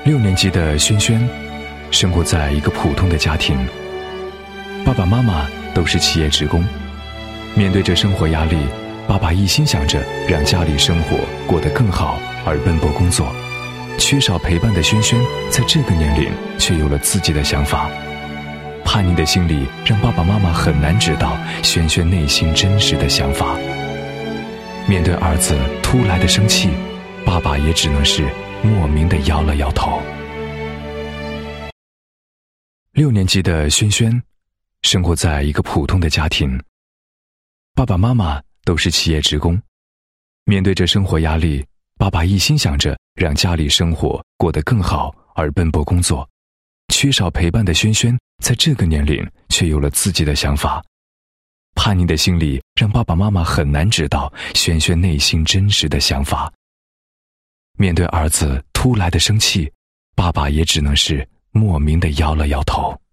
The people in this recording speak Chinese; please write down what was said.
6年级的轩轩生活在一个普通的家庭，爸爸妈妈都是企业职工。面对着生活压力，爸爸一心想着让家里生活过得更好而奔波工作。缺少陪伴的轩轩在这个年龄却有了自己的想法。叛逆的心理让爸爸妈妈很难知道轩轩内心真实的想法。面对儿子突来的生气，爸爸也只能是莫名地摇了摇头。6年级的轩轩生活在一个普通的家庭，爸爸妈妈都是企业职工。面对着生活压力，爸爸一心想着让家里生活过得更好而奔波工作。缺少陪伴的轩轩在这个年龄却有了自己的想法。叛逆的心理让爸爸妈妈很难知道轩轩内心真实的想法。面对儿子突来的生气，爸爸也只能是莫名地摇了摇头。